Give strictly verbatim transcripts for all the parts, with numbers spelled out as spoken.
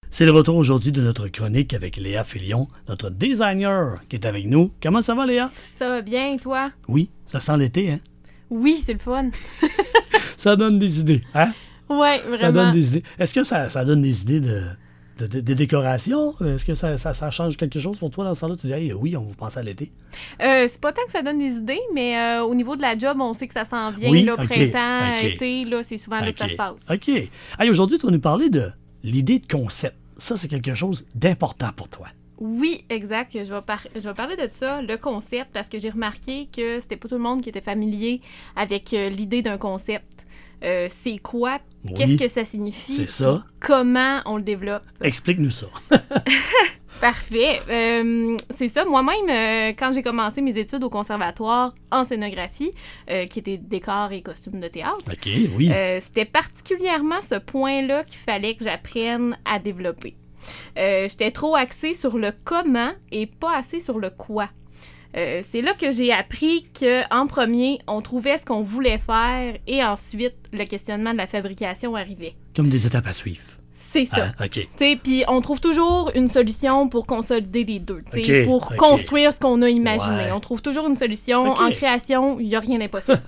C'est le retour aujourd'hui de notre chronique avec Léa Félion, notre designer qui est avec nous. Comment ça va, Léa? Ça va bien, toi? Oui, ça sent l'été, hein? Oui, c'est le fun. Ça donne des idées, hein? Oui, vraiment. Ça donne des idées. Est-ce que ça, ça donne des idées de, de, de, de décoration? Est-ce que ça, ça, ça change quelque chose pour toi dans ce temps-là? Tu dis, hey, oui, on va penser à l'été. Euh, c'est pas tant que ça donne des idées, mais euh, au niveau de la job, on sait que ça s'en vient. Oui, là, okay, printemps, okay. été, là, c'est souvent là OK. que ça se passe. OK. Hey, aujourd'hui, tu vas nous parler de l'idée de concept. Ça, c'est quelque chose d'important pour toi. Oui, exact. Je vais, par- je vais parler de ça, le concept, parce que j'ai remarqué que c'était pas tout le monde qui était familier avec euh, l'idée d'un concept. Euh, c'est quoi? Oui, Qu'est-ce que ça signifie? c'est ça. Puis comment on le développe? Explique-nous ça. Parfait. Euh, c'est ça. Moi-même, euh, quand j'ai commencé mes études au conservatoire en scénographie, euh, qui était décor et costumes de théâtre, OK, oui. euh, c'était particulièrement ce point-là qu'il fallait que j'apprenne à développer. Euh, j'étais trop axée sur le comment et pas assez sur le quoi. Euh, c'est là que j'ai appris qu'en premier, on trouvait ce qu'on voulait faire et ensuite, le questionnement de la fabrication arrivait. Comme des étapes à suivre. C'est ça. Ah, OK. Puis on trouve toujours une solution pour consolider les deux, Okay, pour okay. construire ce qu'on a imaginé. Ouais. On trouve toujours une solution. Okay. En création, il n'y a rien d'impossible.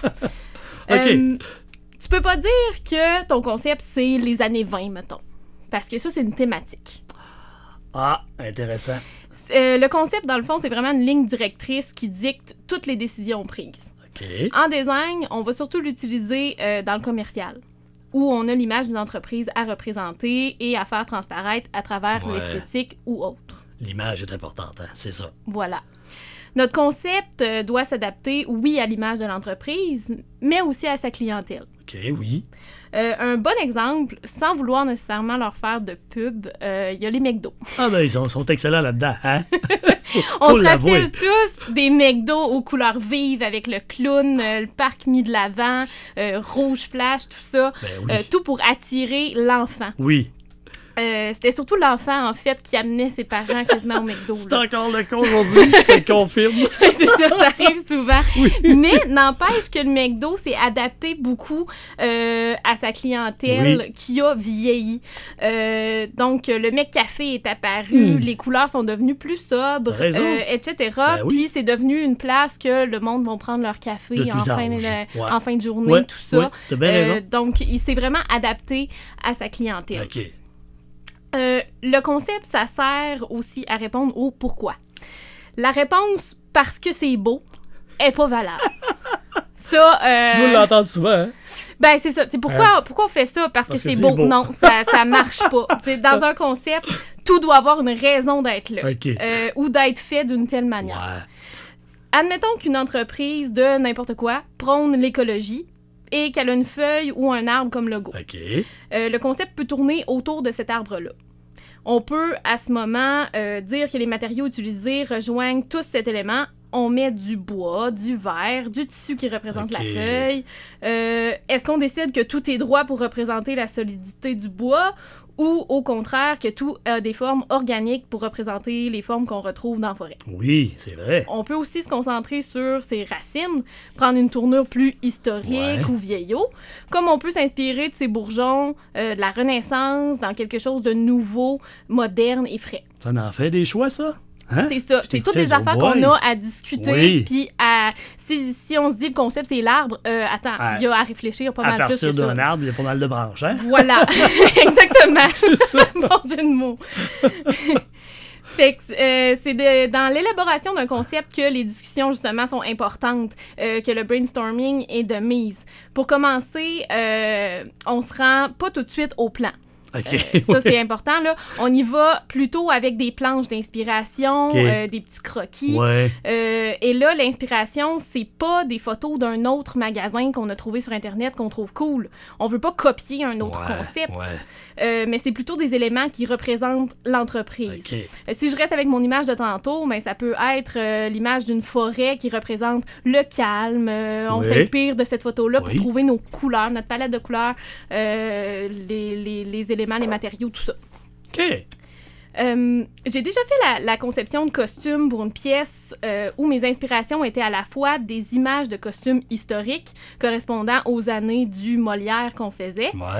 OK. Euh, tu peux pas dire que ton concept, c'est les années vingt, mettons. Parce que ça, c'est une thématique. Ah, intéressant. Euh, le concept, dans le fond, c'est vraiment une ligne directrice qui dicte toutes les décisions prises. OK. En design, on va surtout l'utiliser euh, dans le commercial, où on a l'image d'une entreprise à représenter et à faire transparaître à travers Ouais. l'esthétique ou autre. L'image est importante, hein? C'est ça. Voilà. Notre concept euh, doit s'adapter, oui, à l'image de l'entreprise, mais aussi à sa clientèle. OK, oui. Euh, un bon exemple, sans vouloir nécessairement leur faire de pub, euh, il y a les McDo. Ah ben, ils sont, sont excellents là-dedans, hein? Faut, On faut se l'avouer. rappelle tous des McDo aux couleurs vives avec le clown, euh, le parc mis de l'avant, euh, rouge flash, tout ça. Ben oui. Euh, tout pour attirer l'enfant. Oui. Euh, c'était surtout l'enfant, en fait, qui amenait ses parents quasiment au McDo. C'est là. encore le cas aujourd'hui, je te le confirme. C'est ça, ça arrive souvent. Oui. Mais n'empêche que le McDo s'est adapté beaucoup euh, à sa clientèle Oui. qui a vieilli. Euh, donc, le McCafé est apparu, Hmm. les couleurs sont devenues plus sobres, Raison. euh, et cetera. Ben oui. Puis c'est devenu une place que le monde va prendre leur café De en tous fin, âges. de, Ouais. en fin de journée, Ouais, tout ça. ouais, t'as bien raison. Euh, donc, il s'est vraiment adapté à sa clientèle. OK. Euh, le concept, ça sert aussi à répondre au pourquoi. La réponse, parce que c'est beau, est pas valable. Ça, euh, Tu dois l'entendre souvent, hein? ben c'est ça. T'sais, pourquoi, pourquoi on fait ça? Parce, Parce que, que c'est c'est beau. beau. Non, ça, ça marche pas. T'sais, dans un concept, tout doit avoir une raison d'être là. OK. Euh, ou d'être fait d'une telle manière. Ouais. Admettons qu'une entreprise de n'importe quoi prône l'écologie et qu'elle a une feuille ou un arbre comme logo. OK. Euh, le concept peut tourner autour de cet arbre-là. On peut, à ce moment, euh, dire que les matériaux utilisés rejoignent tous cet élément. On met du bois, du verre, du tissu qui représente Ok. la feuille. Euh, est-ce qu'on décide que tout est droit pour représenter la solidité du bois ou, au contraire, que tout a des formes organiques pour représenter les formes qu'on retrouve dans la forêt? Oui, c'est vrai. On peut aussi se concentrer sur ses racines, prendre une tournure plus historique Ouais. ou vieillot, comme on peut s'inspirer de ses bourgeons, euh, de la Renaissance, dans quelque chose de nouveau, moderne et frais. Ça en fait des choix, ça? Hein? C'est ça, Je c'est toutes t'écoutais des dire, affaires boy. qu'on a à discuter, Oui. puis à... Si, si on se dit le concept c'est l'arbre, euh, attends, il Ouais. y a à réfléchir pas À mal plus partir que ça. d'un arbre, il y a pas mal de branches, hein? Voilà, exactement. C'est ça. Bon jeu de mots. Fait que, euh, c'est de- dans l'élaboration d'un concept que les discussions, justement, sont importantes, euh, que le brainstorming est de mise. Pour commencer, euh, on se rend pas tout de suite au plan. OK. Ça, oui. c'est important, là. On y va plutôt avec des planches d'inspiration, Ok. euh, des petits croquis. Ouais. Euh, et là, l'inspiration, c'est pas des photos d'un autre magasin qu'on a trouvé sur Internet qu'on trouve cool. On veut pas copier un autre Ouais, concept, ouais. euh, mais c'est plutôt des éléments qui représentent l'entreprise. OK. Euh, si je reste avec mon image de tantôt, ben, ça peut être euh, l'image d'une forêt qui représente le calme. Euh, on Oui. s'inspire de cette photo-là Oui. pour trouver nos couleurs, notre palette de couleurs, euh, les, les, les éléments, les matériaux, tout ça. OK. Euh, j'ai déjà fait la, la conception de costumes pour une pièce euh, où mes inspirations étaient à la fois des images de costumes historiques correspondant aux années du Molière qu'on faisait, Ouais.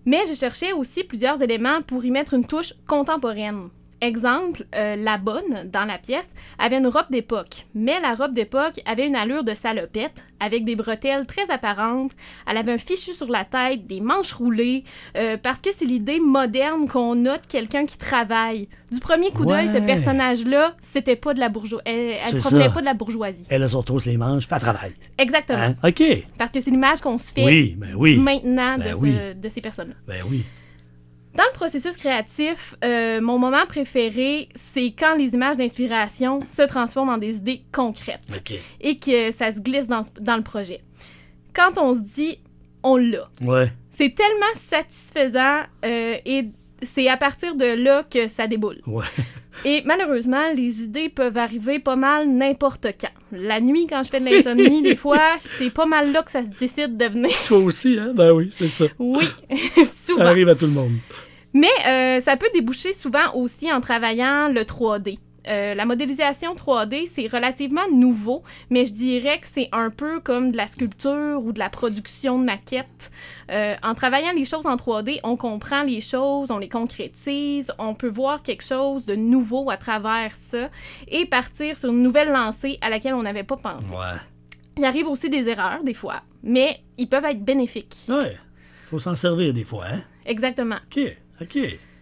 Mais je cherchais aussi plusieurs éléments pour y mettre une touche contemporaine. Exemple, euh, la bonne, dans la pièce, avait une robe d'époque, mais la robe d'époque avait une allure de salopette, avec des bretelles très apparentes, elle avait un fichu sur la tête, des manches roulées, euh, parce que c'est l'idée moderne qu'on a de quelqu'un qui travaille. Du premier coup d'œil, Ouais. ce personnage-là, c'était pas de la bourgeoisie. Elle, elle C'est provenait ça. pas de la bourgeoisie. Elle a son trousse les manches, puis elle travaille. Exactement. Hein? OK. Parce que c'est l'image qu'on se fait Oui, ben oui. maintenant Ben de, oui. ce- de ces personnes-là. Ben oui. Dans le processus créatif, euh, mon moment préféré, c'est quand les images d'inspiration se transforment en des idées concrètes OK. et que ça se glisse dans, dans le projet. Quand on se dit « on l'a », Ouais. c'est tellement satisfaisant euh, et c'est à partir de là que ça déboule. Ouais. Et malheureusement, les idées peuvent arriver pas mal n'importe quand. La nuit, quand je fais de l'insomnie, des fois, c'est pas mal là que ça se décide de venir. Toi aussi, hein? Ben oui, c'est ça. Oui, Ça souvent. arrive à tout le monde. Mais euh, ça peut déboucher souvent aussi en travaillant le trois D. Euh, la modélisation trois D, c'est relativement nouveau, mais je dirais que c'est un peu comme de la sculpture ou de la production de maquettes. Euh, en travaillant les choses en trois D, on comprend les choses, on les concrétise, on peut voir quelque chose de nouveau à travers ça et partir sur une nouvelle lancée à laquelle on n'avait pas pensé. Ouais. Il arrive aussi des erreurs, des fois, mais ils peuvent être bénéfiques. Ouais. Faut s'en servir des fois, hein? Exactement. OK. OK.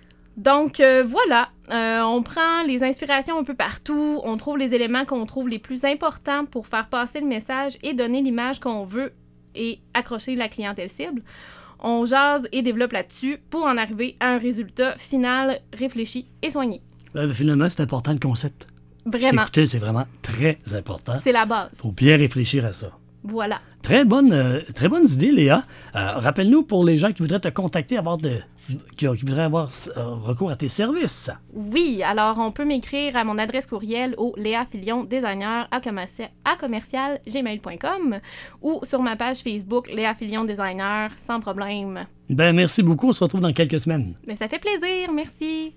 Donc, euh, voilà, euh, on prend les inspirations un peu partout, on trouve les éléments qu'on trouve les plus importants pour faire passer le message et donner l'image qu'on veut et accrocher la clientèle cible. On jase et développe là-dessus pour en arriver à un résultat final réfléchi et soigné. Ben, finalement, c'est important le concept. Vraiment, Écoutez, c'est vraiment très important. c'est la base. Faut bien réfléchir à ça. Voilà. Très bonne, euh, très bonnes idées, Léa. Euh, rappelle-nous pour les gens qui voudraient te contacter, avoir de, qui, qui voudraient avoir euh, recours à tes services. Oui, alors on peut m'écrire à mon adresse courriel au léa filion designer à commercial, à commercial gmail point com ou sur ma page Facebook Léa Filion Designer, sans problème. Ben, merci beaucoup. On se retrouve dans quelques semaines. Mais ça fait plaisir, merci.